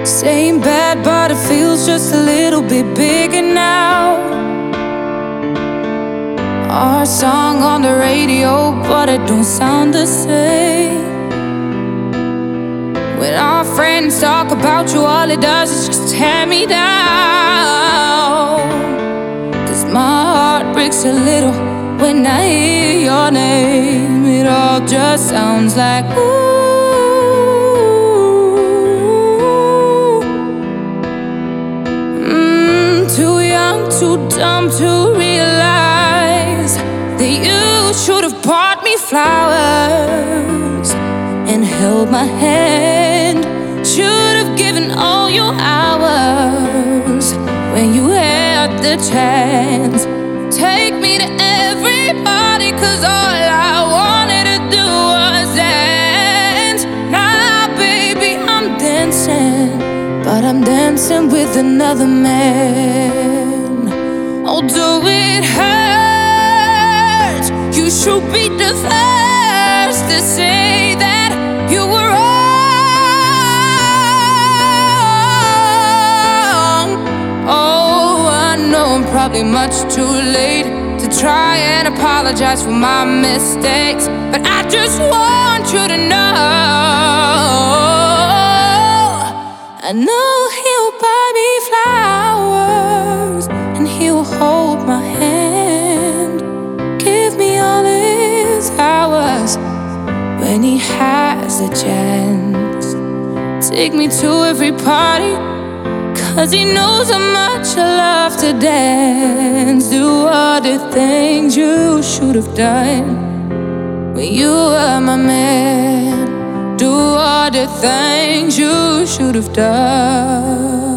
Same bad, but it feels just a little bit bigger now. Our song on the radio, but it don't sound the same. When our friends talk about you, all it does is just tear me down. 'Cause my heart breaks a little when I hear your name. It all just sounds like ooh. Too young, too dumb to realize that you should have bought me flowers and held my hand. Should have given all your hours when you had the chance. Take me to everybody, 'cause all I wanted to do was dance. Now, baby, I'm dancing, but I'm dancing with another man. Oh, do it hurt? You should be the first to say that you were wrong. Oh, I know I'm probably much too late to try and apologize for my mistakes, but I just want you to know I know he'll buy me flowers and he'll hold my hand, give me all his hours when he has a chance. Take me to every party, 'cause he knows how much I love to dance. Do all the things you should have done when you were my man. Do all the things you should have done.